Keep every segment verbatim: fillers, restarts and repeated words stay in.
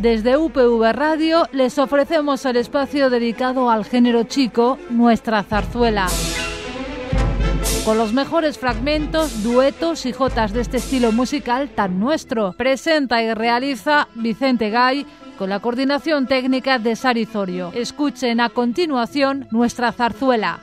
Desde U P V Radio les ofrecemos el espacio dedicado al género chico, Nuestra Zarzuela. Con los mejores fragmentos, duetos y jotas de este estilo musical tan nuestro. Presenta y realiza Vicente Gay con la coordinación técnica de Sari Zorio. Escuchen a continuación Nuestra Zarzuela.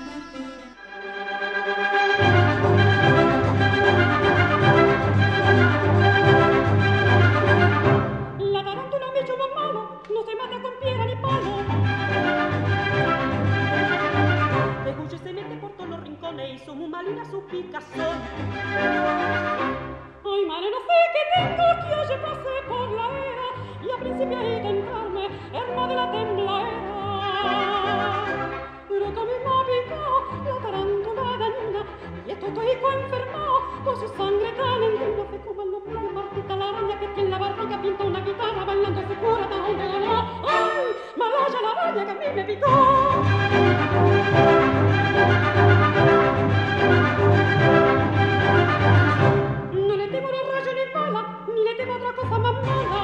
Su picazón. Ay, madre, no sé qué tengo que yo pasé por la era y a principio ahí de entrarme herma de la tembladera. Pero también me ha picado la tarántula dañina y esto estoy enfermado por su sangre tan endina. Se como el nombre de Martita la araña que tiene la barriga pinta una guitarra bailando se cura hasta donde ganó. Ay, malaya la araña que a mí me picó. No le temo ni rayo ni bala, ni le temo otra cosa más mala.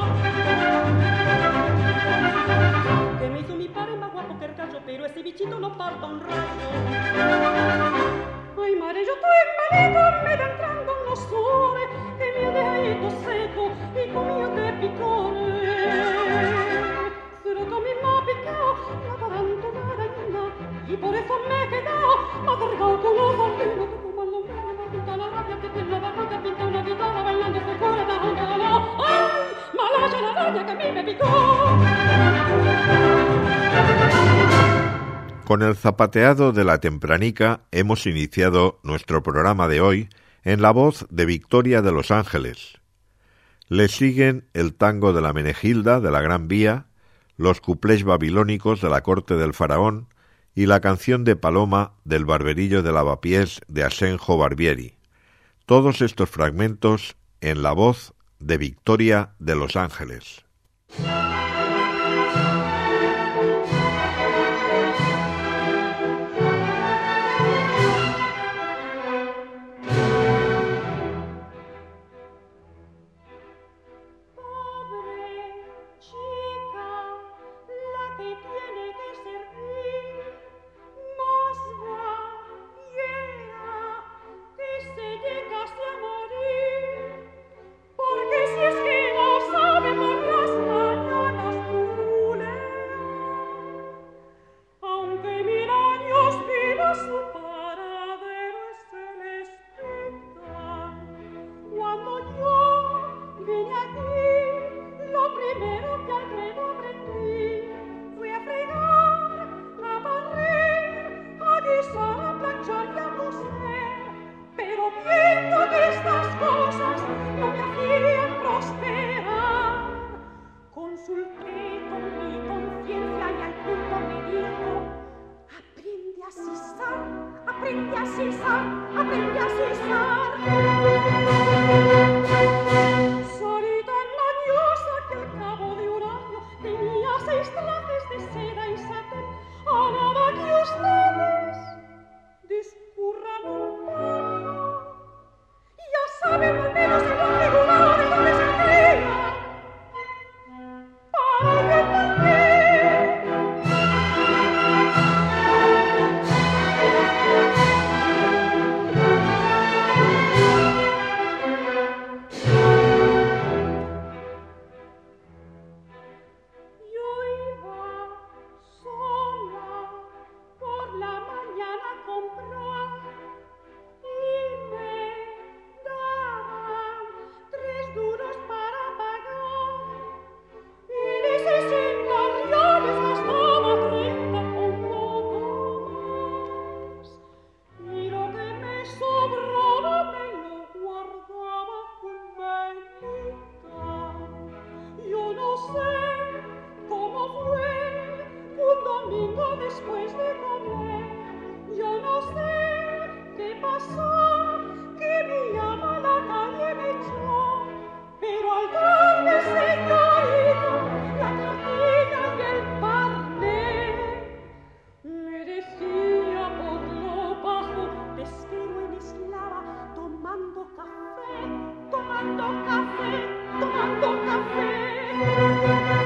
Que me hizo mi padre más guapo que el gallo, pero ese bichito no parta un rayo. Ay, madre, yo estoy malito, me da entrando en los sores, que me dejadito seco y comido de picores. Pero también me ha picado la tarántula arañina y por eso me he quedado más cargado con los sardinos. La rabia que tiene la barriga pinta una guitarra bailando se cura de donde ganó. ¡Ay! Malaya la araña que a mí me picó. Con el zapateado de la tempranica hemos iniciado nuestro programa de hoy en la voz de Victoria de Los Ángeles. Le siguen el tango de la Menegilda de la Gran Vía, los cuplés babilónicos de la corte del faraón y la canción de Paloma del Barberillo de Lavapiés de Asenjo Barbieri. Todos estos fragmentos en la voz de Victoria de Los Ángeles. Porque si es que no sabe por las mañanas tomando café, tomando café.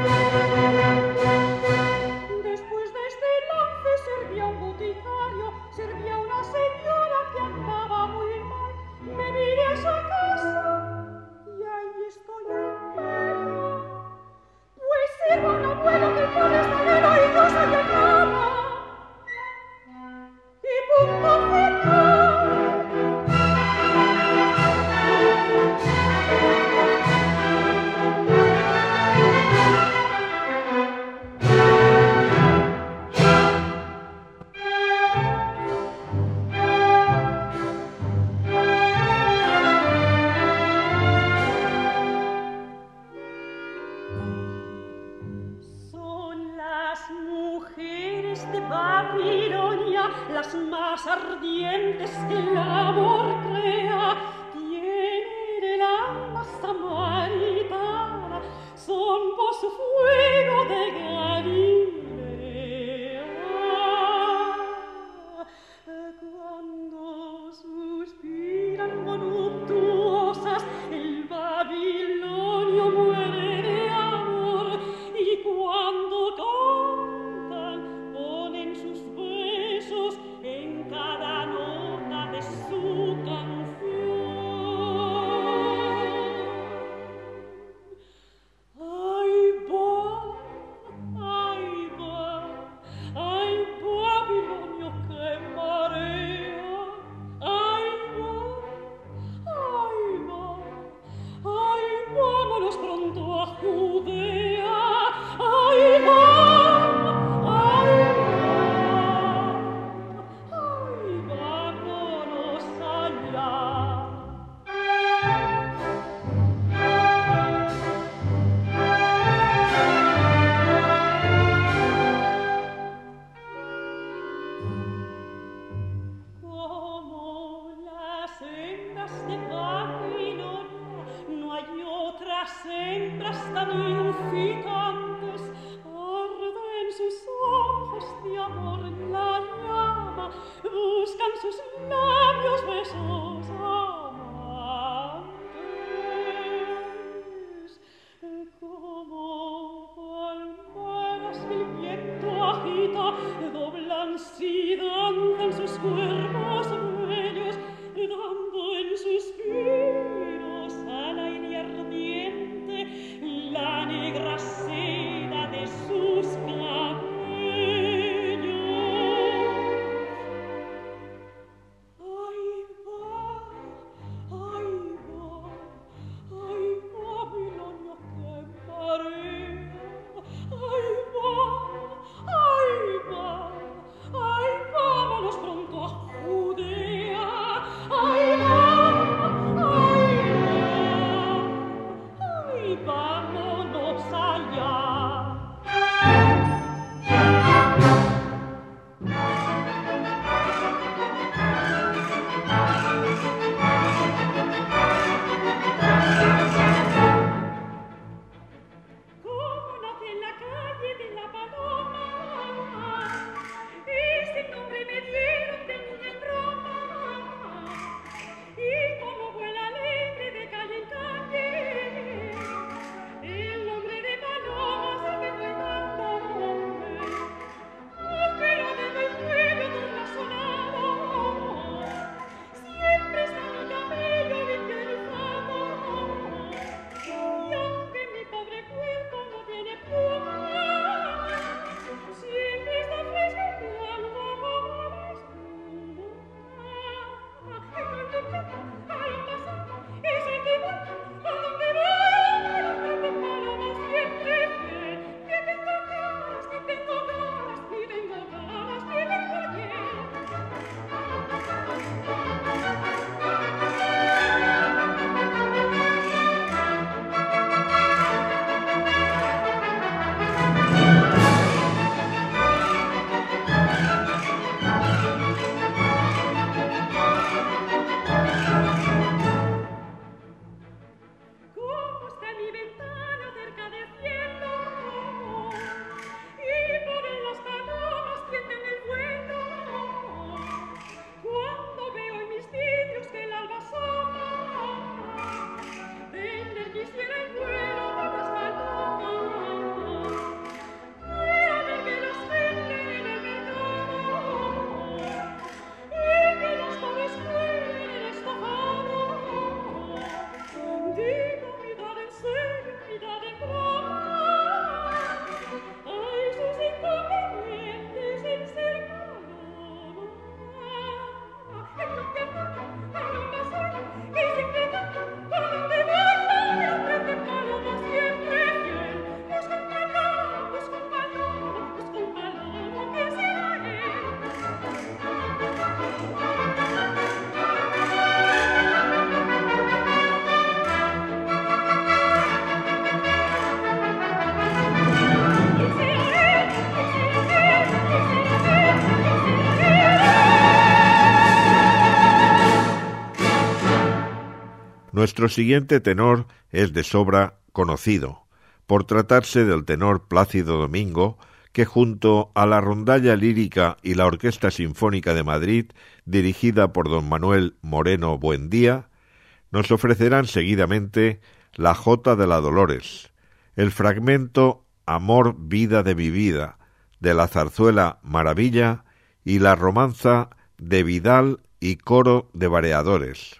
Babilonia, las más ardientes que el amor crea, tienen el alma samaritana, son por su fuego de Galilea. Cuando suspiran voluptuosas, el Babilonio muere de amor, y cuando cantan, ponen sus besos en cada nota de su canción. Ay, va, ay, va, ay, Babilonio que marea. Ay, va, ay, va, ay, vámonos pronto a Judea. Ay, va, ay, va, ay, vámonos allá. Como las hembras de Babilonia, no hay otras hembras tan inficantes. Arden sus ojos de amor la llama, buscan sus labios besos amantes. Como palmeras que el viento agita, doblanse y danzan sus cuerpos bellos, dando en suspiros al aire ardiente la negra seda de sus cabellos. Ay, va, ay, va, ay, Babilonio que marea. Ay, va, ay, va, ay, vámonos pronto a Judea. Nuestro siguiente tenor es de sobra conocido, por tratarse del tenor Plácido Domingo, que junto a la Rondalla Lírica y la Orquesta Sinfónica de Madrid, dirigida por don Manuel Moreno Buendía, nos ofrecerán seguidamente la Jota de la Dolores, el fragmento Amor, vida de mi vida, de la zarzuela Maravilla y la romanza de Vidal y coro de Vareadores.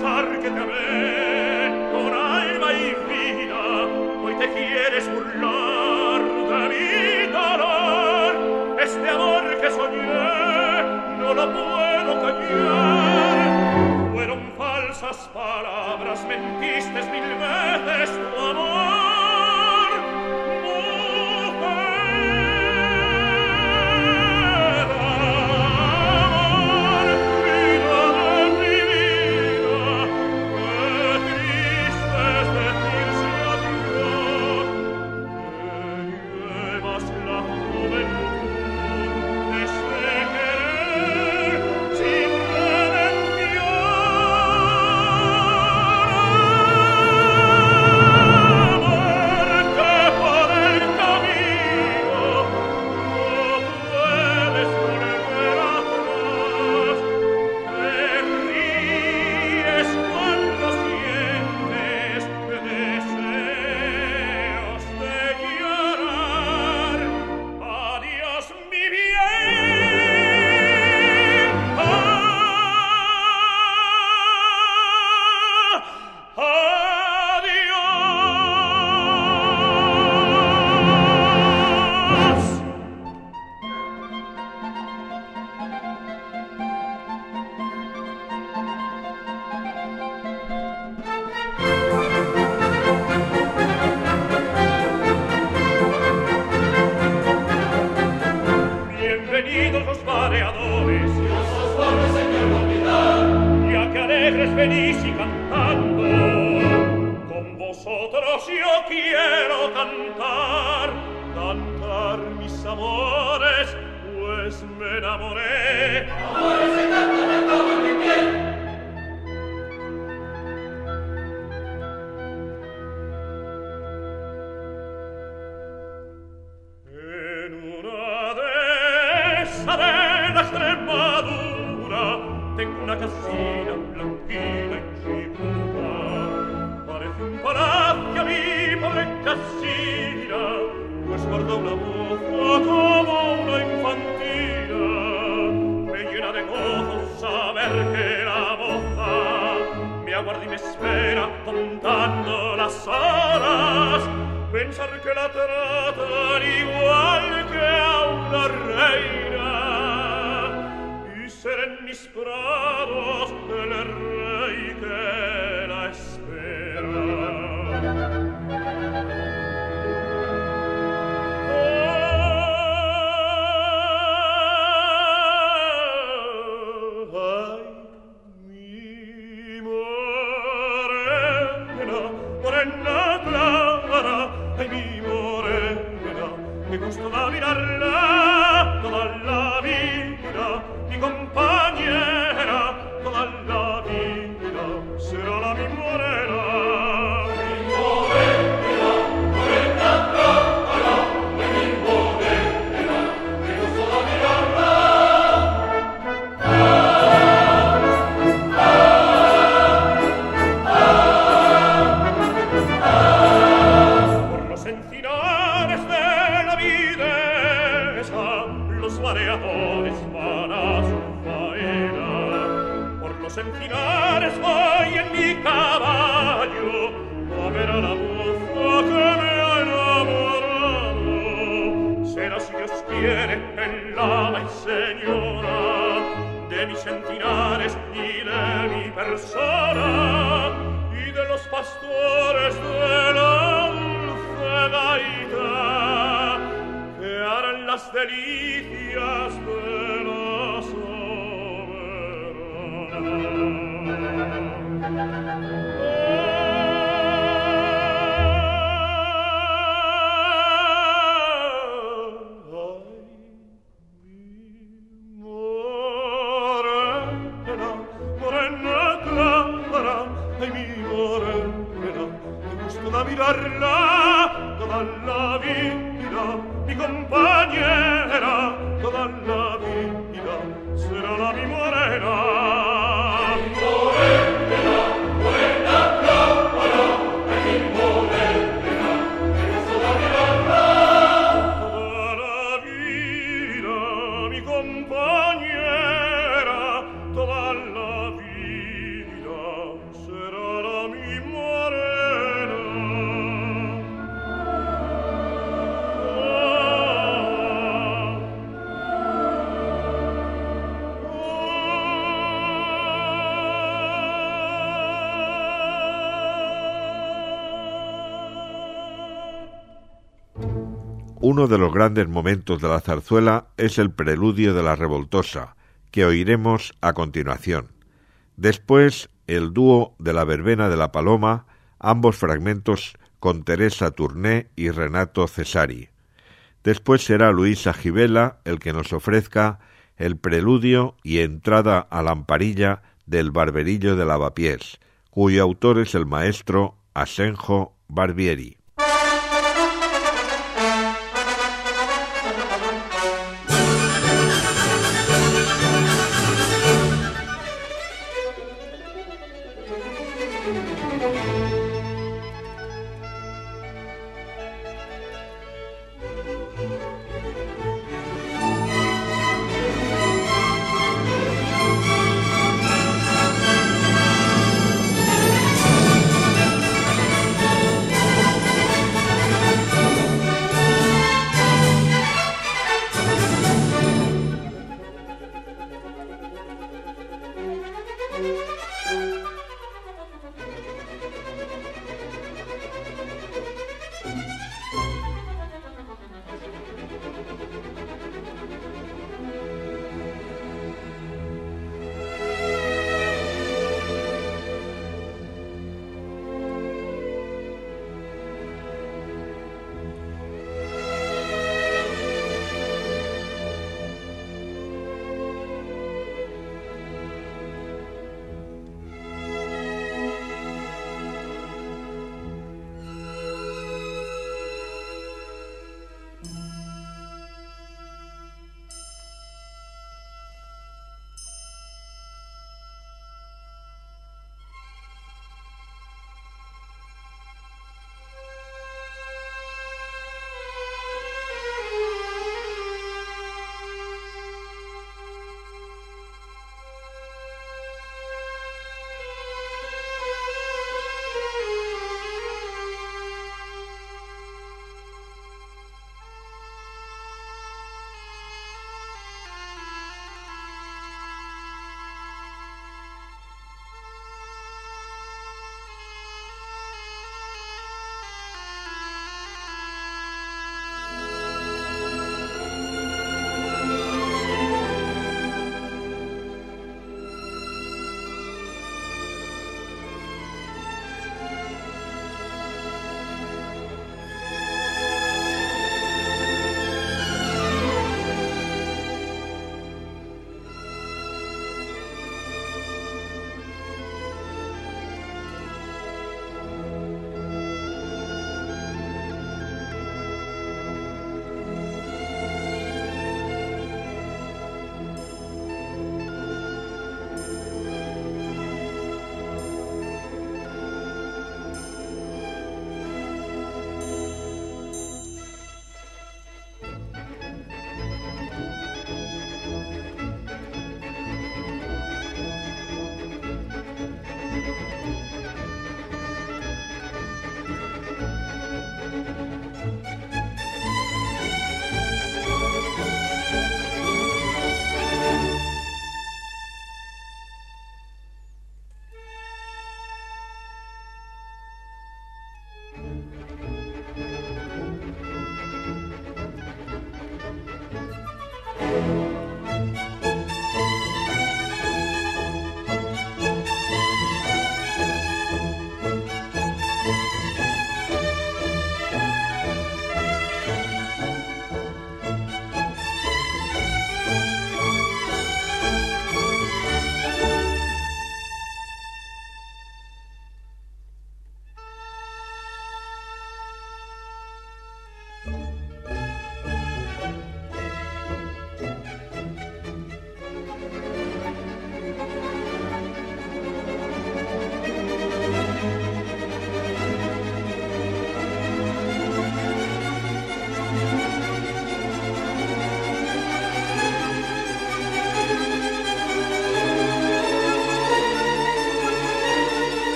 pensar que te amé con alma y vida, hoy te quieres burlar de mi dolor. Este amor que soñé no lo puedo callar. Fueron falsas palabras, mentiste mil veces tu amor. uno de los grandes momentos de la zarzuela es el preludio de la Revoltosa, que oiremos a continuación. Después, el dúo de la Verbena de la Paloma, ambos fragmentos con Teresa Tourné y Renato Cesari. Después será Luisa Gibela el que nos ofrezca el preludio y entrada a la Amparilla del Barberillo de Lavapiés, cuyo autor es el maestro Asenjo Barbieri.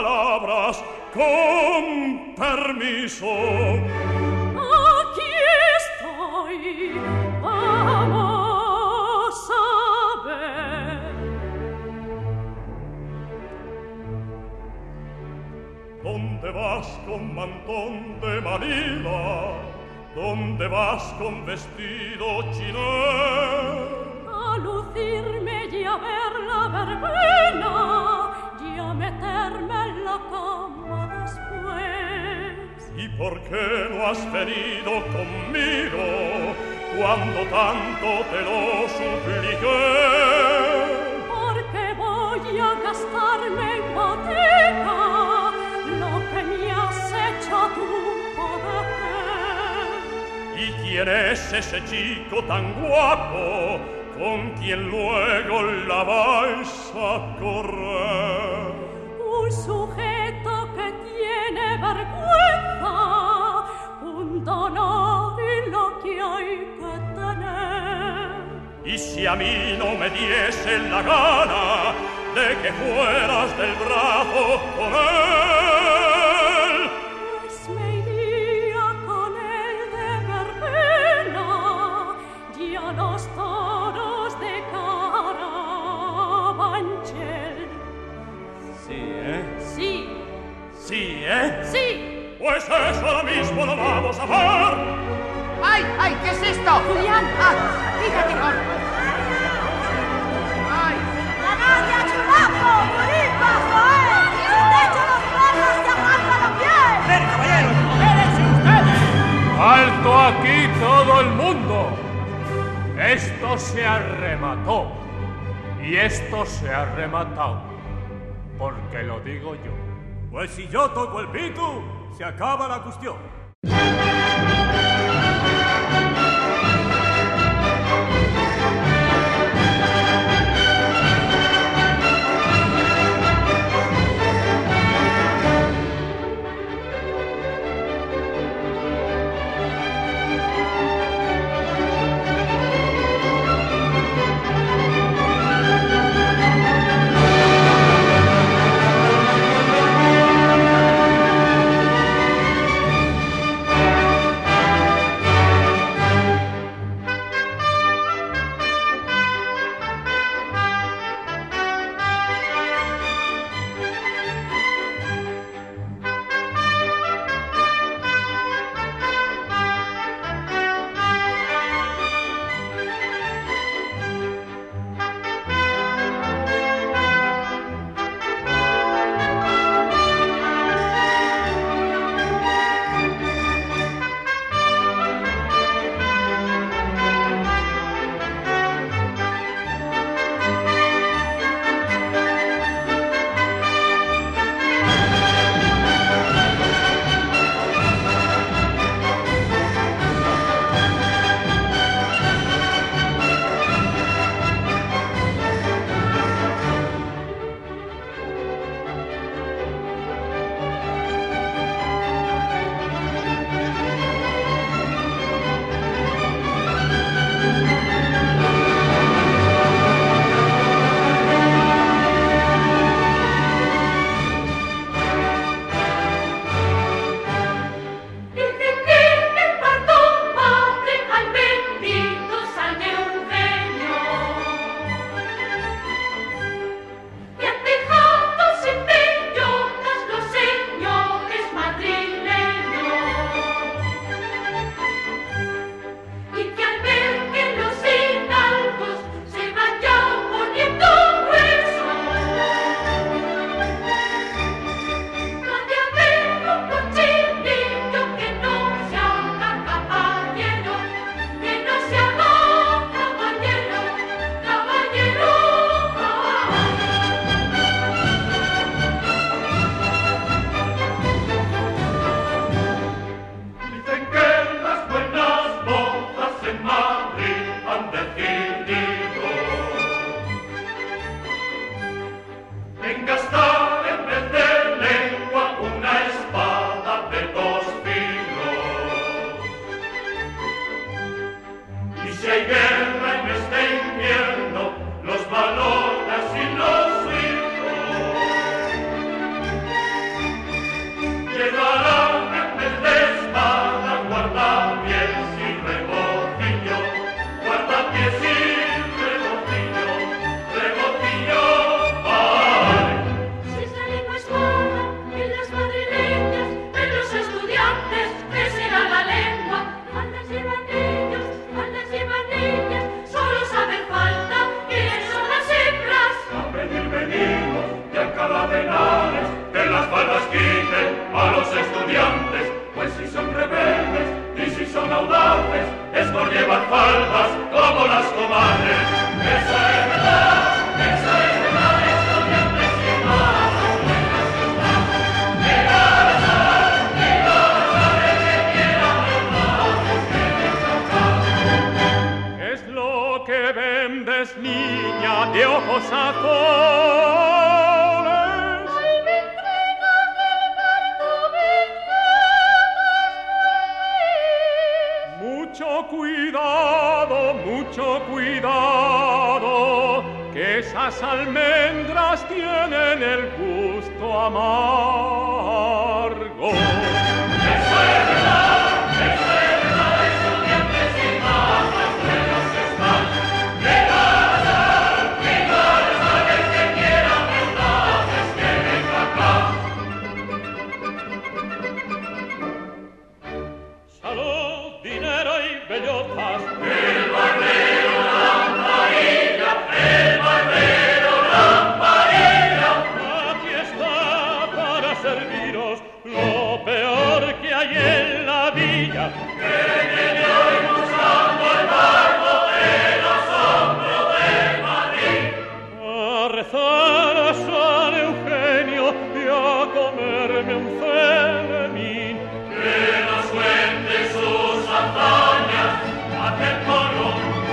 palabras, con permiso. Aquí estoy, vamos a ver. ¿Dónde vas con mantón de Manila? ¿Dónde vas con vestido chiné? A lucirme y a ver la verbena y a meterme en la cama después. ¿Y por qué no has venido conmigo cuando tanto te lo supliqué? Porque voy a gastarme en botica lo que me has hecho tú poder. ¿Y quién es ese chico tan guapo con quien luego la vais a correr? Un sujeto que tiene vergüenza, un honor y lo que hay que tener. Y si a mí no me diese la gana de que fueras del brazo con él, pues me iría con él de verbena y a los toros de Carabanchel. Sí, ¿eh? Sí, Sí, ¿eh? sí. Pues eso ahora mismo lo vamos a hacer. ¡Ay, ay! ¿Qué es esto? Julián. ¡Ah! ¡Fíjate! ¡Ay! ¡Canalla, chulapo! ¡Buripa, Joel! ¡De hecho los perros se aguantan los pies! ¡Ven, caballeros! ¡Quédense ustedes! ¡Alto aquí todo el mundo! Esto se arremató. Y esto se ha rematado. Porque lo digo yo. Pues si yo toco el pico, se acaba la cuestión. ojos azules. Ay, me entregas del barco, me llevas muy. Mucho cuidado, mucho cuidado, que esas almendras tienen el gusto amargo. Eso es verdad, eso es verdad, estudiantes y más, las buenas están. Llegadas, llegadas, a ver que quiera verdades, que venga acá. Salud, dinero y bellotas. El barbero Lamparilla, el barbero Lamparilla. Aquí está para serviros lo peor que hay en la villa. Que viene hoy buscando el barco del asombro de Madrid. A rezar a San Eugenio y a comerme un celemín. Que nos cuente sus hazañas aquel coro.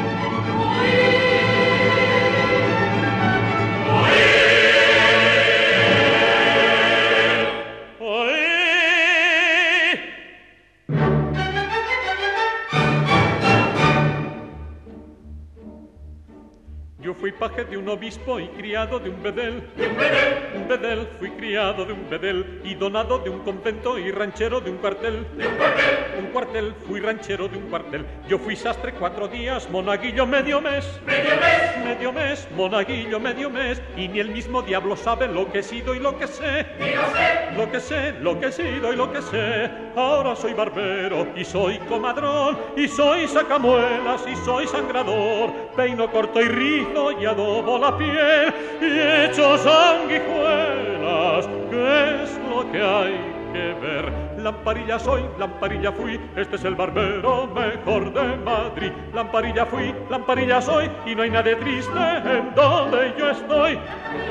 Yo fui paje de un obispo y criado de un bedel. ¿De un bedel? Un bedel, fui criado de un bedel y donado de un convento y ranchero de un cuartel. ¿De un cuartel? Un cuartel, fui ranchero de un cuartel. Yo fui sastre cuatro días, monaguillo medio mes. ¿Medio mes? Medio mes, monaguillo medio mes. Y ni el mismo diablo sabe lo que he sido y lo que sé. Ni lo sé. Lo que sé, lo que he sido y lo que sé. Ahora soy barbero y soy comadrón y soy sacamuelas y soy sangrador. Peino corto y rizo y adobo la piel y echo sanguijuelas, ¿qué es lo que hay que ver? Lamparilla soy, lamparilla fui, este es el barbero mejor de Madrid. Lamparilla fui, lamparilla soy, y no hay nadie triste en donde yo estoy.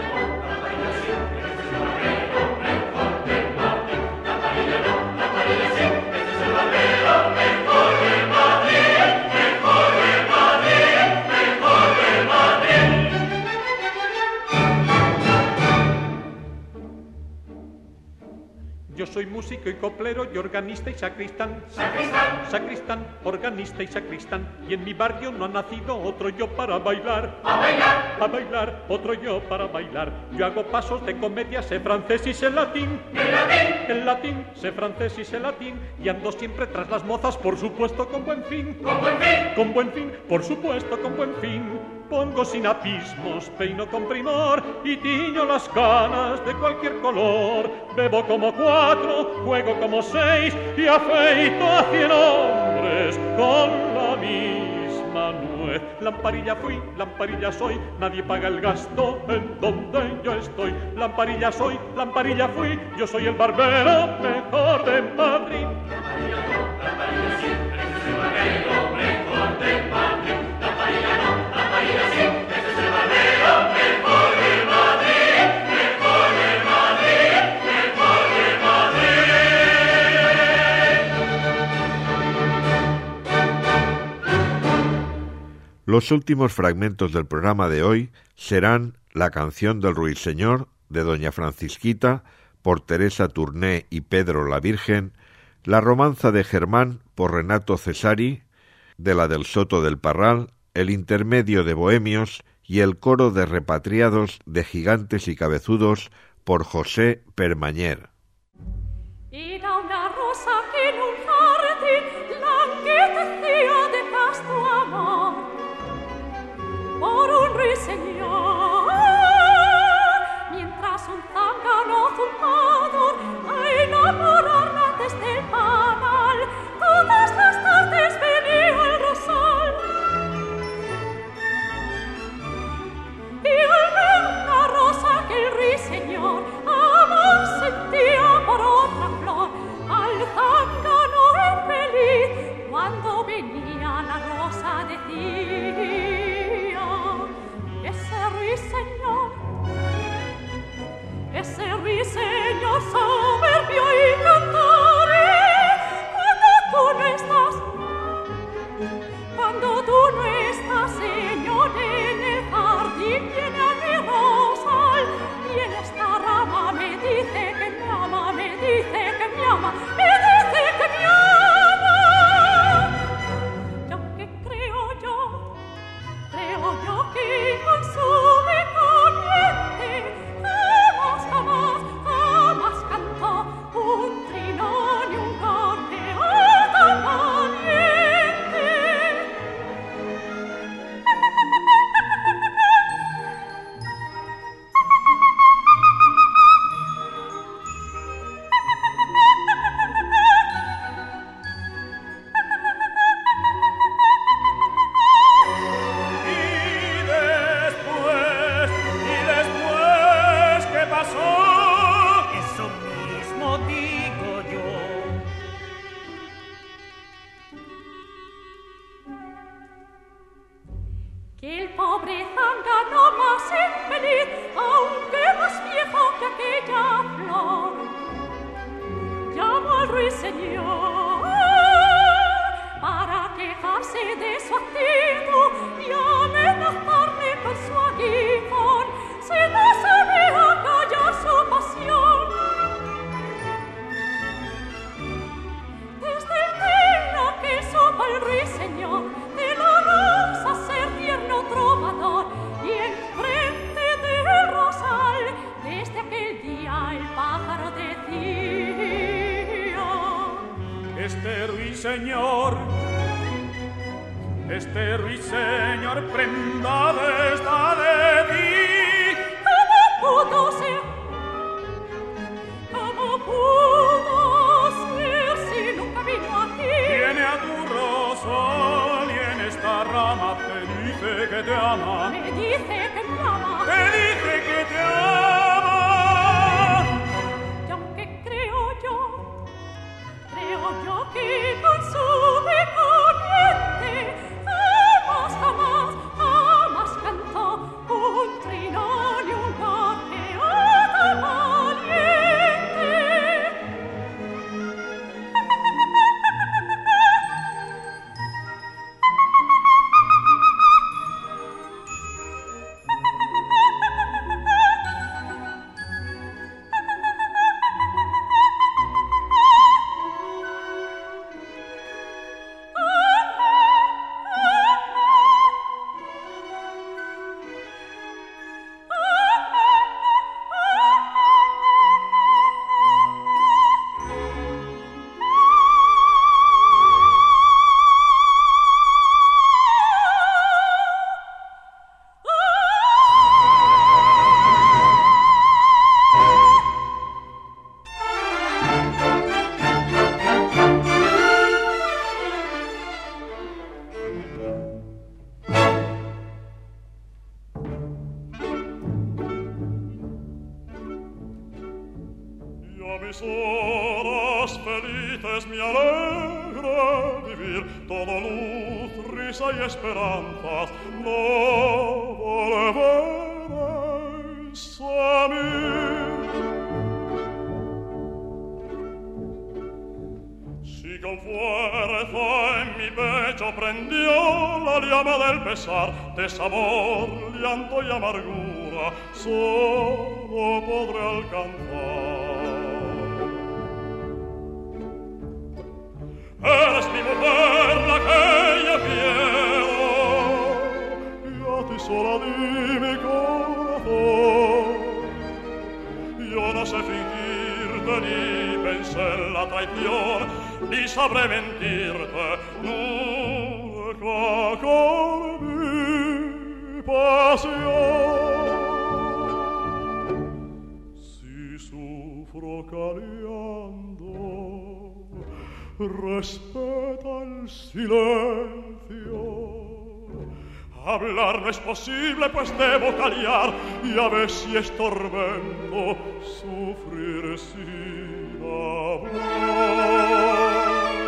Yo soy músico y coplero y organista y sacristán. Sacristán. Sacristán, organista y sacristán. Y en mi barrio no ha nacido otro yo para bailar. A bailar. A bailar, otro yo para bailar. Yo hago pasos de comedia, sé francés y sé latín. ¿El latín? El latín, sé francés y sé latín. Y ando siempre tras las mozas, por supuesto con buen fin. ¿Con buen fin? Con buen fin, por supuesto con buen fin. Pongo sinapismos, peino con primor y tiño las canas de cualquier color. Bebo como cuatro, juego como seis y afeito a cien hombres con la misma nuez. Lamparilla fui, lamparilla soy, nadie paga el gasto en donde yo estoy. Lamparilla soy, lamparilla fui, yo soy el barbero mejor de Madrid. Lamparilla no, lamparilla sí, este es el barbero mejor de Madrid. Lamparilla no, lamparilla sí, este es el barbero mejor de Madrid. Mejor de Madrid, mejor de Madrid. Los últimos fragmentos del programa de hoy serán la canción del Ruiseñor de Doña Francisquita por Teresa Tourné y Pedro la Virgen, la romanza de Germán por Renato Cesari, de la del Soto del Parral, el intermedio de Bohemios y el coro de repatriados de Gigantes y Cabezudos por José Permañer. Era una rosa que en un jardín languidecía de casto amor por un ruiseñor, mientras un zángano zumbador a enamorarla desde el panal todas las tardes venía al rosal. Y al ver una rosa que el ruiseñor amor sentía por otra flor, al zángano infeliz cuando venía la rosa decía: ese ruiseñor, ese ruiseñor soberbio y cantare, cuando tú no estás, cuando tú no estás, Señor, en el jardín viene ruiseñor, este ruiseñor prenda esta de ti. ¿Cómo pudo ser? ¿Cómo pudo ser si nunca vino a ti? Viene a tu rosal y en esta rama te dice que te ama. Me dice que me ama. Te dice que te ama. Y aunque creo yo, creo yo que con su corriente jamás, jamás, jamás cantó un trino ni un gorjeón valiente. Mis horas felices me alegra vivir, todo luz, risa y esperanzas, no volveréis a mí. Si con fuerza en mi pecho prendió la llama del pesar, desamor, llanto y amargura, solo podré alcanzar. Eres mi mujer la que yo quiero, y a ti sola di mi corazón. Yo no sé fingirte ni pensé en la traición, ni sabré mentirte nunca con mi pasión. Si sufro callando, respeta el silencio. Hablar no es posible, pues debo callar, y a ver si es tormento sufrir sin hablar.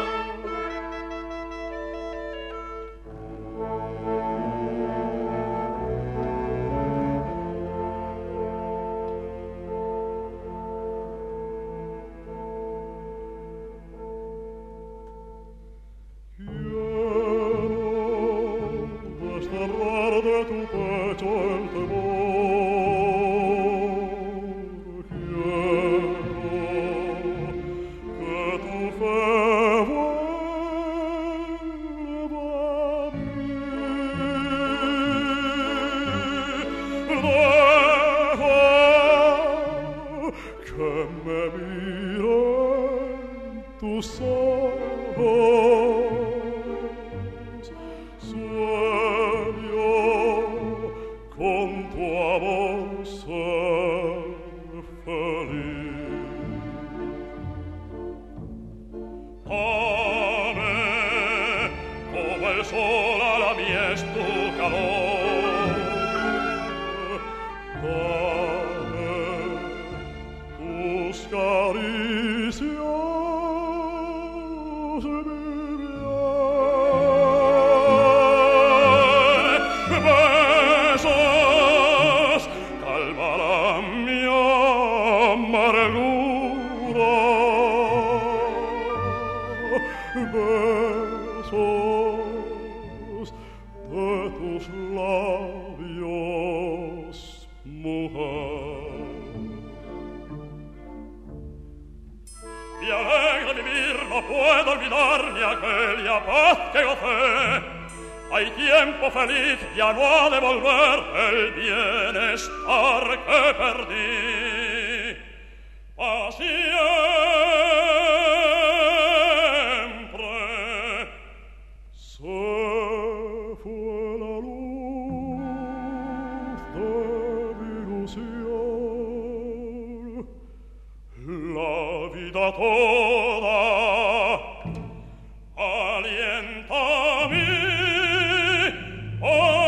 De tu pecho el temor, quiero que tu fe vuelva a mí. Deja que me miren tus ojos. Con tu amor ser feliz. Ame, como el sol a la mies tu calor. Dame tus caricias, mi bien. Besos calmarán mi amargura. Besos de tus labios, mujer. Y alegre vivir no puedo olvidar ni aquella paz que gocé. Hay tiempo feliz, ya no ha de volver el bienestar que perdí. Pa' siempre toda. Aliéntame, oh,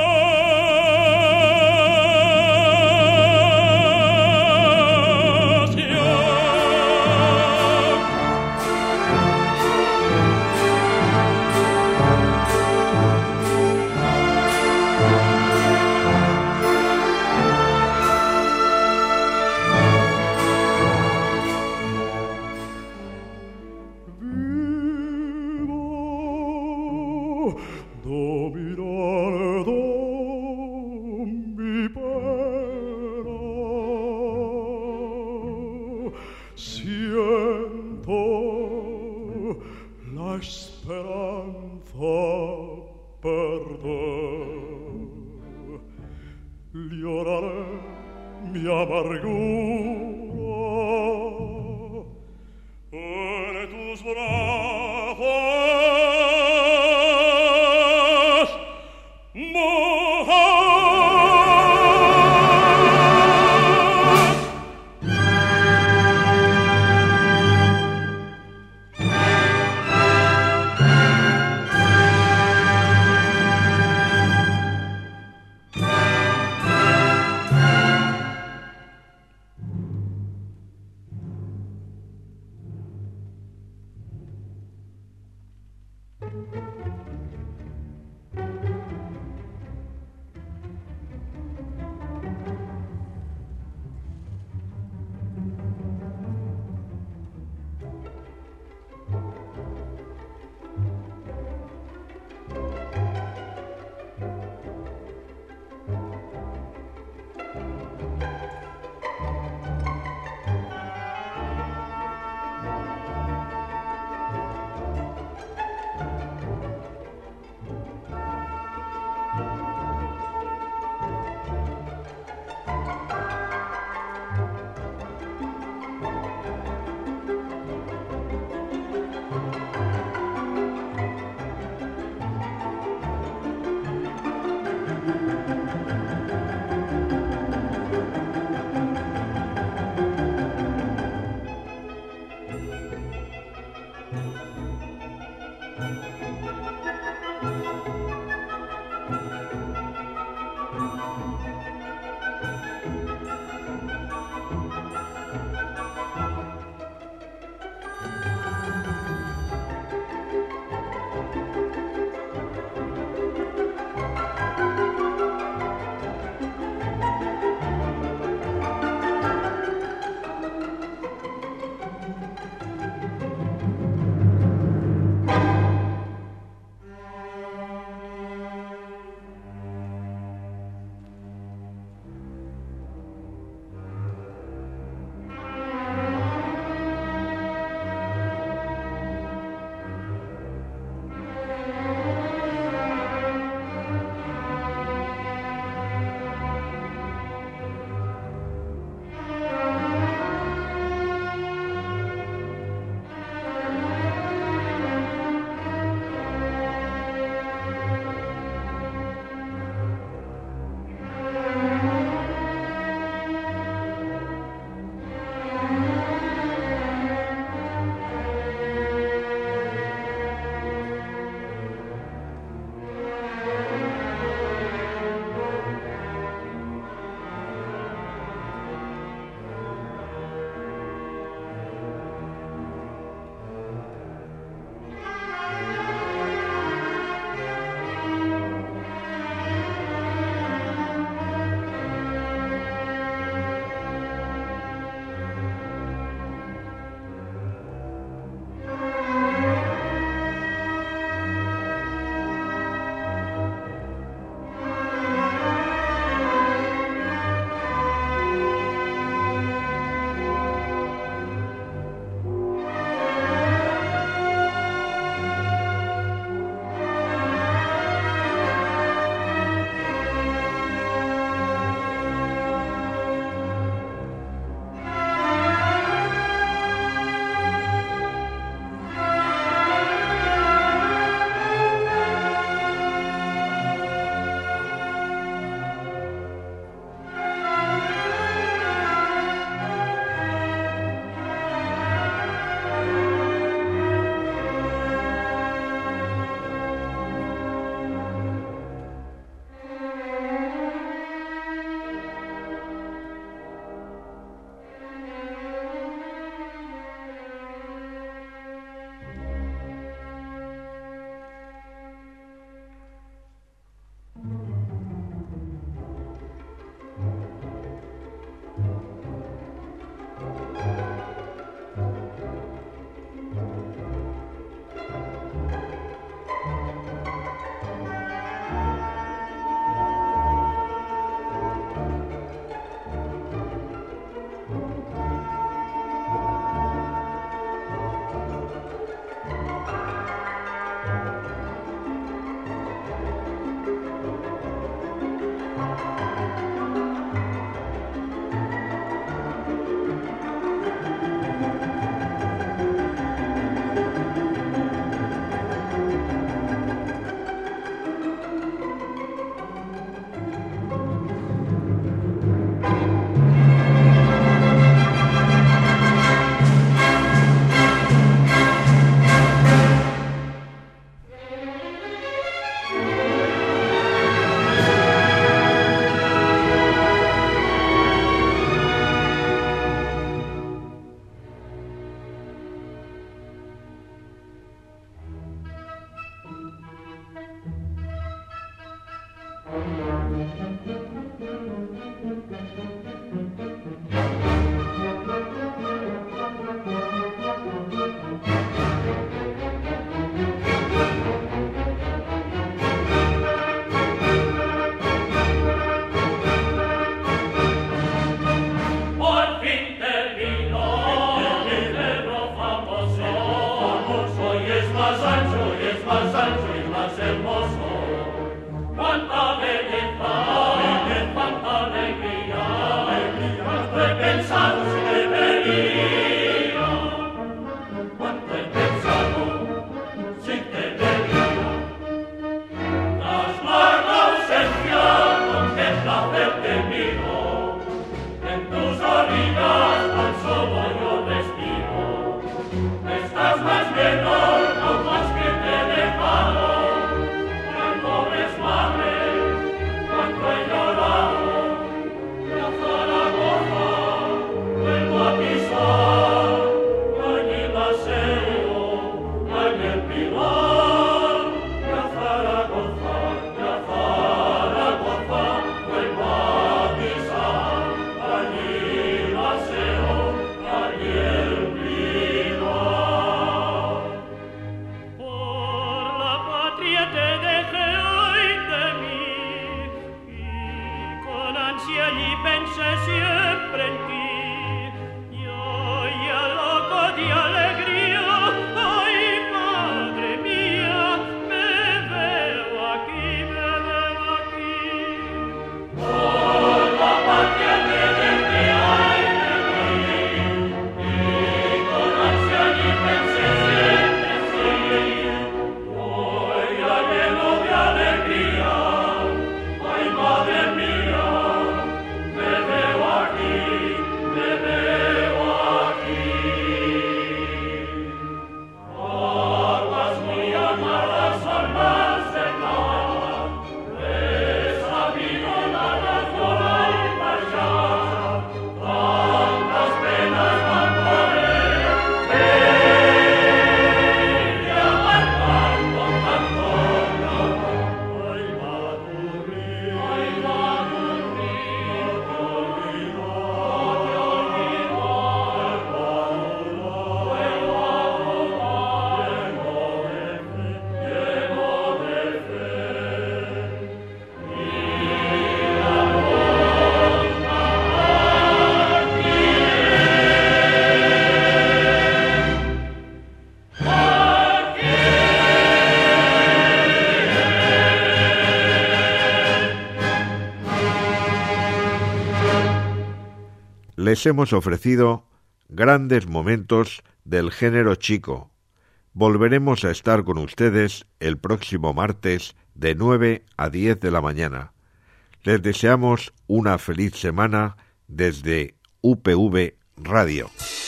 Les hemos ofrecido grandes momentos del género chico. Volveremos a estar con ustedes el próximo martes de nueve a diez de la mañana. Les deseamos una feliz semana desde U P V Radio.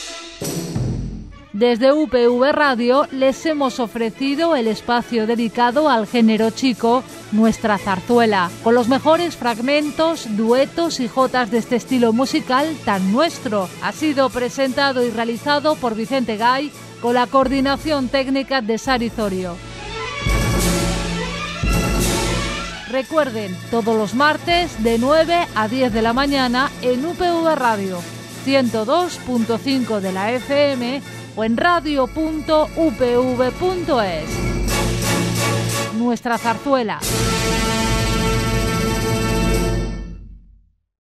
Desde U P V Radio les hemos ofrecido el espacio dedicado al género chico, Nuestra Zarzuela, con los mejores fragmentos, duetos y jotas de este estilo musical tan nuestro. Ha sido presentado y realizado por Vicente Gay, con la coordinación técnica de Sari Zorio. Recuerden, todos los martes de nueve a diez de la mañana en U P V Radio, ciento dos punto cinco de la F M o en radio punto u p v punto es. Nuestra Zarzuela.